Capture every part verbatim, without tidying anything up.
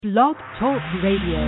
Blog Talk Radio.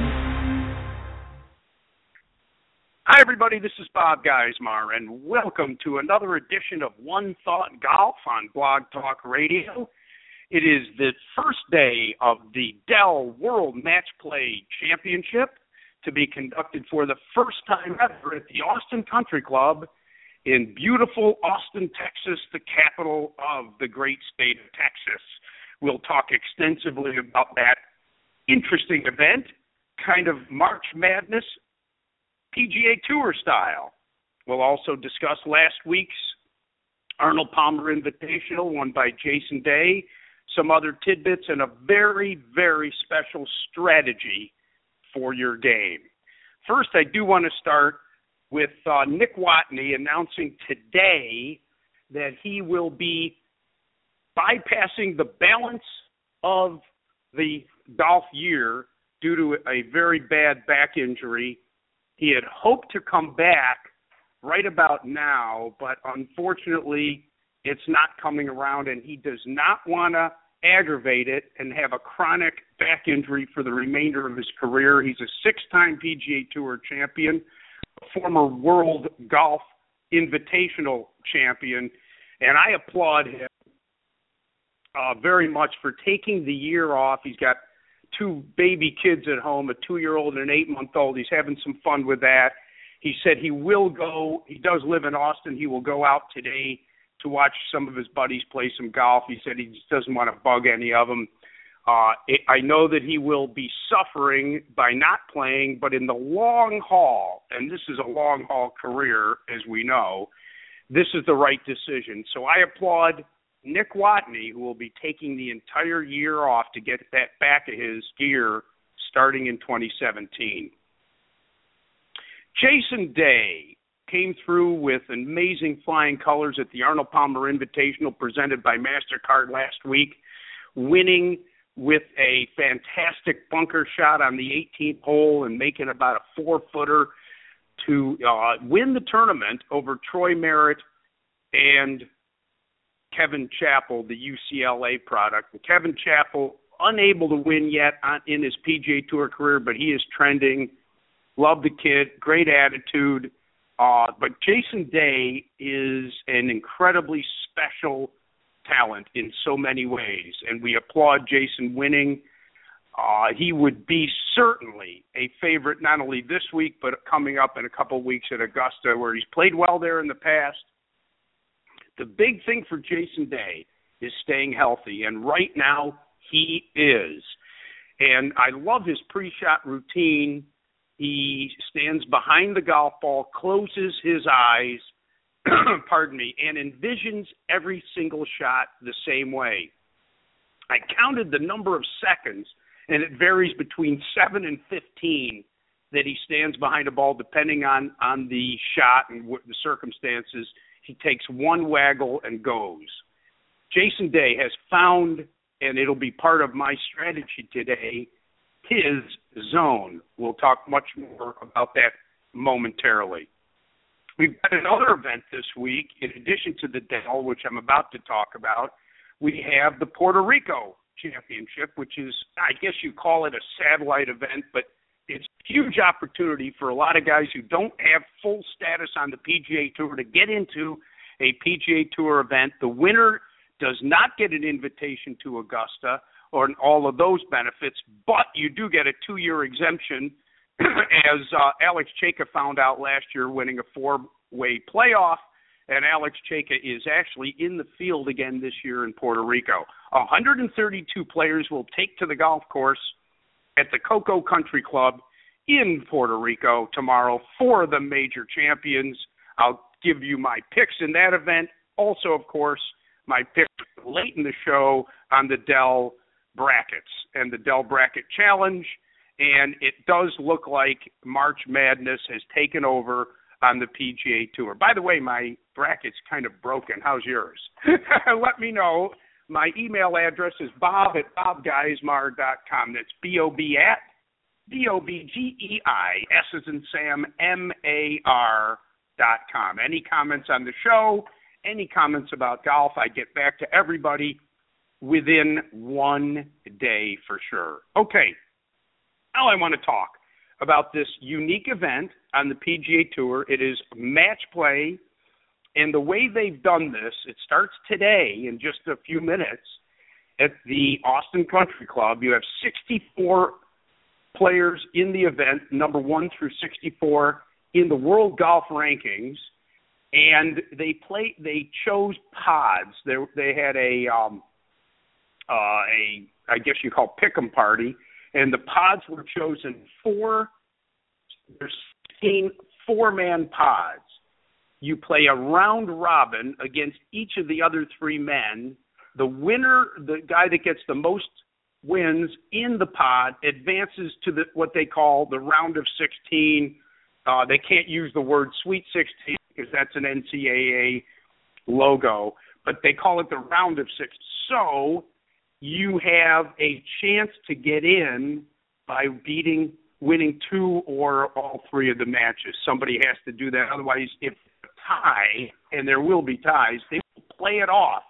Hi, everybody. This is Bob Geismar, and welcome to another edition of One Thought Golf on Blog Talk Radio. It is the first day of the Dell World Match Play Championship to be conducted for the first time ever at the Austin Country Club in beautiful Austin, Texas, the capital of the great state of Texas. We'll talk extensively about that interesting event, kind of March Madness, P G A Tour style. We'll also discuss last week's Arnold Palmer Invitational won by Jason Day, some other tidbits, and a very, very special strategy for your game. First, I do want to start with uh, Nick Watney announcing today that he will be bypassing the balance of the golf year due to a very bad back injury. He had hoped to come back right about now, but unfortunately it's not coming around, and he does not want to aggravate it and have a chronic back injury for the remainder of his career. He's a six-time P G A Tour champion, a former World Golf Invitational champion, and I applaud him uh, very much for taking the year off. He's got two baby kids at home, a two-year-old and an eight-month-old. He's having some fun with that. He said he will go, he does live in Austin, he will go out today to watch some of his buddies play some golf. He said he just doesn't want to bug any of them. Uh, it, I know that he will be suffering by not playing, but in the long haul, and this is a long-haul career, as we know, this is the right decision. So I applaud Nick Watney, who will be taking the entire year off to get that back of his gear starting in twenty seventeen. Jason Day came through with amazing flying colors at the Arnold Palmer Invitational presented by MasterCard last week, winning with a fantastic bunker shot on the eighteenth hole and making about a four-footer to uh, win the tournament over Troy Merritt and Kevin Chappell, the U C L A product. And Kevin Chappell, unable to win yet on, in his P G A Tour career, but he is trending. Love the kid, great attitude. Uh, but Jason Day is an incredibly special talent in so many ways, and we applaud Jason winning. Uh, he would be certainly a favorite not only this week, but coming up in a couple of weeks at Augusta, where he's played well there in the past. The big thing for Jason Day is staying healthy, and right now he is. And I love his pre-shot routine. He stands behind the golf ball, closes his eyes, pardon me, and envisions every single shot the same way. I counted the number of seconds, and it varies between seven and fifteen that he stands behind a ball depending on, on the shot and what the circumstances. He takes one waggle and goes. Jason Day has found, and it'll be part of my strategy today, his zone. We'll talk much more about that momentarily. We've got another event this week. In addition to the Dell, which I'm about to talk about, we have the Puerto Rico Championship, which is, I guess you call it a satellite event, but it's a huge opportunity for a lot of guys who don't have full status on the P G A Tour to get into a P G A Tour event. The winner does not get an invitation to Augusta or all of those benefits, but you do get a two-year exemption, as uh, Alex Cejka found out last year winning a four-way playoff, and Alex Cejka is actually in the field again this year in Puerto Rico. one hundred thirty-two players will take to the golf course at the Coco Country Club in Puerto Rico tomorrow for the major champions. I'll give you my picks in that event. Also, of course, my picks late in the show on the Dell brackets and the Dell Bracket Challenge. And it does look like March Madness has taken over on the P G A Tour. By the way, my bracket's kind of broken. How's yours? Let me know. My email address is bob at bob geismar dot com. That's B O B at B O B G E I, S as in Sam, M A R dot com. Any comments on the show, any comments about golf, I get back to everybody within one day for sure. Okay, Now I want to talk about this unique event on the P G A Tour. It is match play, and the way they've done this, it starts today in just a few minutes at the Austin Country Club. You have sixty-four players in the event, number one through sixty-four in the world golf rankings, and they play. They chose pods. They they had a um, uh, a I guess you call pick'em party. And the pods were chosen four, there's sixteen four-man pods. You play a round robin against each of the other three men. The winner, the guy that gets the most wins in the pod, advances to the what they call the round of sixteen. Uh, they can't use the word Sweet sixteen because that's an N C A A logo, but they call it the round of six. So you have a chance to get in by beating, winning two or all three of the matches. Somebody has to do that. Otherwise, if tie, and there will be ties, they will play it off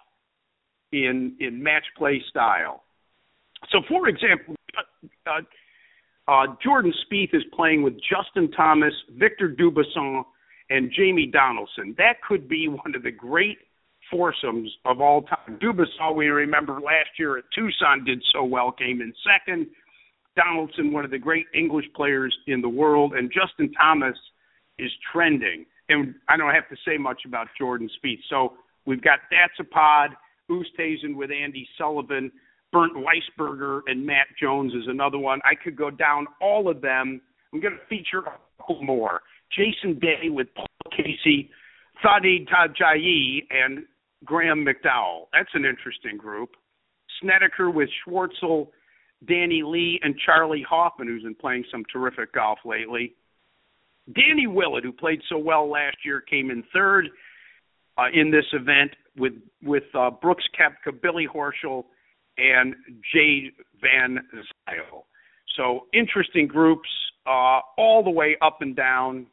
in in match play style. So, for example, uh, uh, Jordan Spieth is playing with Justin Thomas, Victor Dubuisson, and Jamie Donaldson. That could be one of the great foursomes of all time. Dubuisson, we remember last year at Tucson, did so well, came in second. Donaldson, one of the great English players in the world, and Justin Thomas is trending. And I don't have to say much about Jordan Spieth. So we've got That's a Pod, Oosthuizen with Andy Sullivan, Bernd Weisberger and Matt Jones is another one. I could go down all of them. I'm going to feature a couple more. Jason Day with Paul Casey, Thadi Tajayi, and Graham McDowell. That's an interesting group. Snedeker with Schwartzel, Danny Lee, and Charlie Hoffman, who's been playing some terrific golf lately. Danny Willett, who played so well last year, came in third uh, in this event with with uh, Brooks Koepka, Billy Horschel, and Jay Van Zyl. So interesting groups uh, all the way up and down.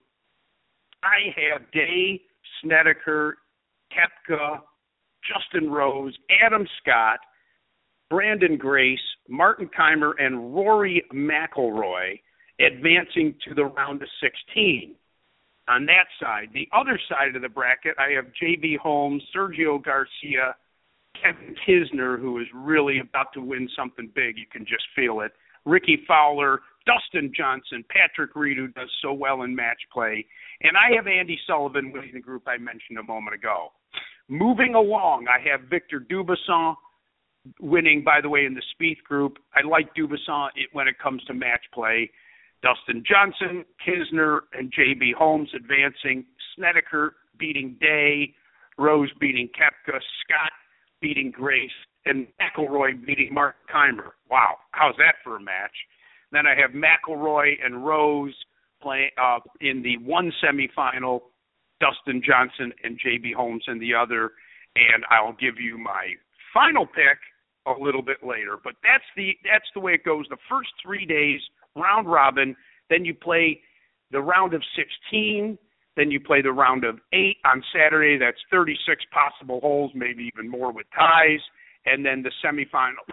I have Day, Snedeker, Koepka, Justin Rose, Adam Scott, Brandon Grace, Martin Keimer, and Rory McIlroy advancing to the round of sixteen. On that side, the other side of the bracket, I have J B Holmes, Sergio Garcia, Kevin Kisner, who is really about to win something big. You can just feel it. Ricky Fowler, Dustin Johnson, Patrick Reed, who does so well in match play. And I have Andy Sullivan winning the group I mentioned a moment ago. Moving along, I have Victor Dubuisson winning, by the way, in the Spieth group. I like Dubuisson when it comes to match play. Dustin Johnson, Kisner, and J B Holmes advancing. Snedeker beating Day, Rose beating Koepka, Scott beating Grace, and McIlroy beating Mark Keimer. Wow, how's that for a match? Then I have McIlroy and Rose playing uh, in the one semifinal, Dustin Johnson and J B Holmes in the other, and I'll give you my final pick a little bit later. But that's the that's the way it goes. The first three days, round robin, then you play the round of sixteen, then you play the round of eight on Saturday. That's thirty-six possible holes, maybe even more with ties, and then the semifinal.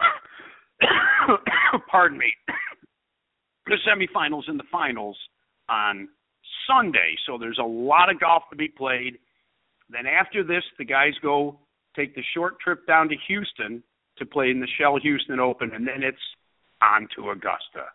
Pardon me. The semifinals and the finals on Sunday. So there's a lot of golf to be played. Then after this, the guys go take the short trip down to Houston to play in the Shell Houston Open, and then it's on to Augusta.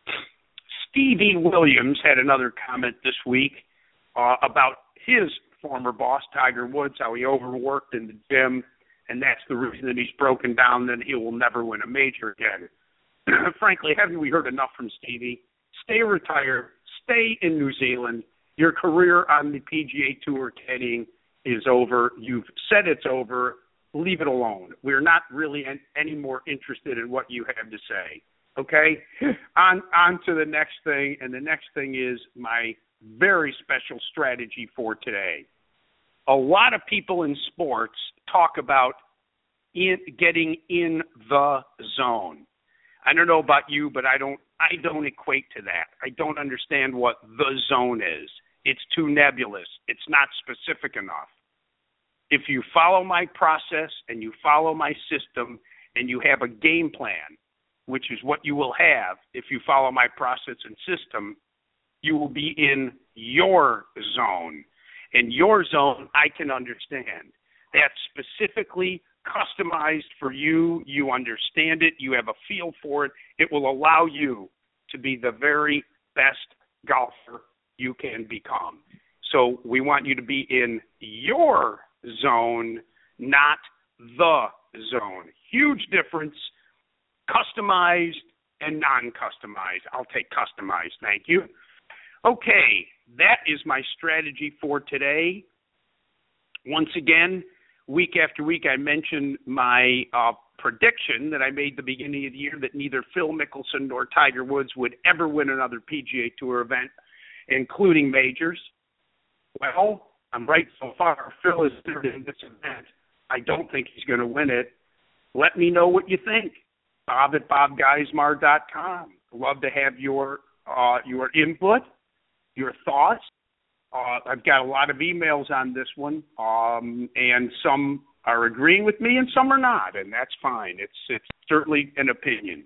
Stevie Williams had another comment this week uh, about his former boss, Tiger Woods, how he overworked in the gym, and that's the reason that he's broken down, that he will never win a major again. Frankly, haven't we heard enough from Stevie? Stay retired. Stay in New Zealand. Your career on the P G A Tour caddying is over. You've said it's over. Leave it alone. We're not really any more interested in what you have to say. Okay? on, on to the next thing, and the next thing is my very special strategy for today. A lot of people in sports talk about in, getting in the zone. I don't know about you, but I don't I don't equate to that. I don't understand what the zone is. It's too nebulous. It's not specific enough. If you follow my process and you follow my system and you have a game plan, which is what you will have if you follow my process and system, you will be in your zone. And your zone, I can understand. That's specifically customized for you. You understand it. You have a feel for it. It will allow you to be the very best golfer you can become. So we want you to be in your zone, not the zone. Huge difference, customized and non-customized. I'll take customized, thank you. Okay, that is my strategy for today. Once again, week after week, I mention my uh, prediction that I made at the beginning of the year that neither Phil Mickelson nor Tiger Woods would ever win another P G A Tour event, including majors. Well, I'm right so far. Phil is third in this event. I don't think he's going to win it. Let me know what you think. Bob at bob geismar dot com. Love to have your uh, your input, your thoughts. Uh, I've got a lot of emails on this one, um, and some are agreeing with me and some are not, and that's fine. It's it's certainly an opinion.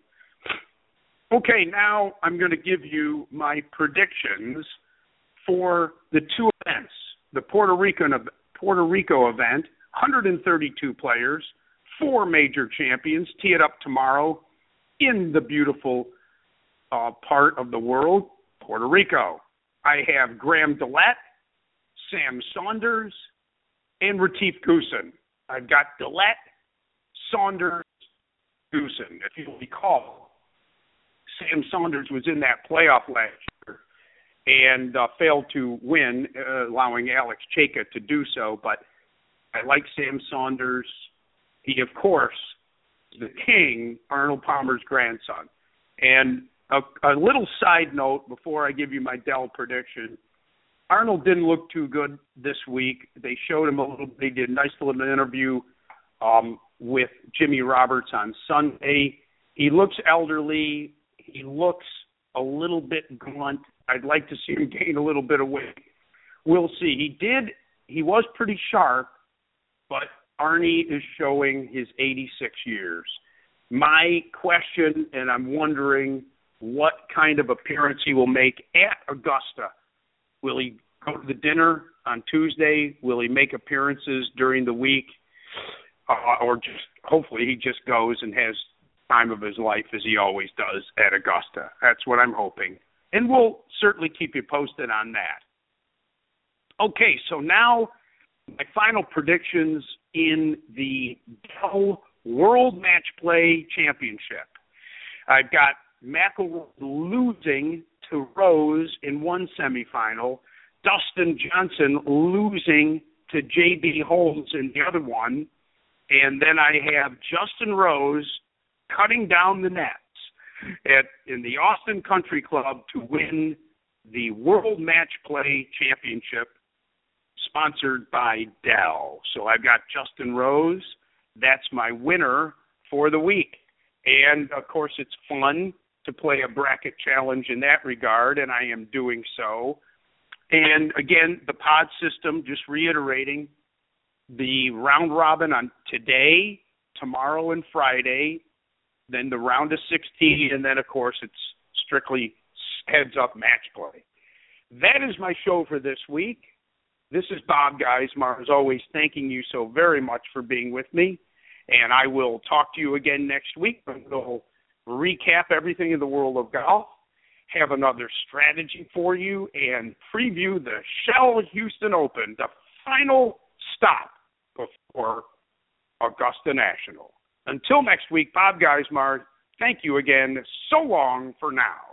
Okay, now I'm going to give you my predictions for the two events. The Puerto Rico Puerto Rico event, one hundred thirty-two players, four major champions, tee it up tomorrow in the beautiful uh, part of the world, Puerto Rico. I have Graham DeLaet, Sam Saunders, and Retief Goosen. I've got DeLaet, Saunders, Goosen. If you'll recall, Sam Saunders was in that playoff last year and uh, failed to win, uh, allowing Alex Chayka to do so. But I like Sam Saunders. He, of course, is the king, Arnold Palmer's grandson. And a, a little side note before I give you my Dell prediction, Arnold didn't look too good this week. They showed him a little bit. They did a nice little interview um, with Jimmy Roberts on Sunday. He looks elderly. He looks a little bit blunt. I'd like to see him gain a little bit of weight. We'll see. He did. He was pretty sharp, but Arnie is showing his eighty-six years. My question, and I'm wondering what kind of appearance he will make at Augusta. Will he go to the dinner on Tuesday? Will he make appearances during the week? Uh, or just hopefully he just goes and has time of his life as he always does at Augusta. That's what I'm hoping. And we'll certainly keep you posted on that. Okay, so now my final predictions in the Dell World Match Play Championship. I've got McIlroy losing to Rose in one semifinal, Dustin Johnson losing to J B Holmes in the other one, and then I have Justin Rose cutting down the nets at in the Austin Country Club to win the World Match Play Championship, sponsored by Dell. So I've got Justin Rose. That's my winner for the week. And, of course, it's fun to play a bracket challenge in that regard, and I am doing so. And, again, the pod system, just reiterating, the round robin on today, tomorrow, and Friday, then the round of sixteen, and then, of course, it's strictly heads-up match play. That is my show for this week. This is Bob Geismar, as always, thanking you so very much for being with me. And I will talk to you again next week. We'll recap everything in the world of golf, have another strategy for you, and preview the Shell Houston Open, the final stop before Augusta National. Until next week, Bob Geismar, thank you again. So long for now.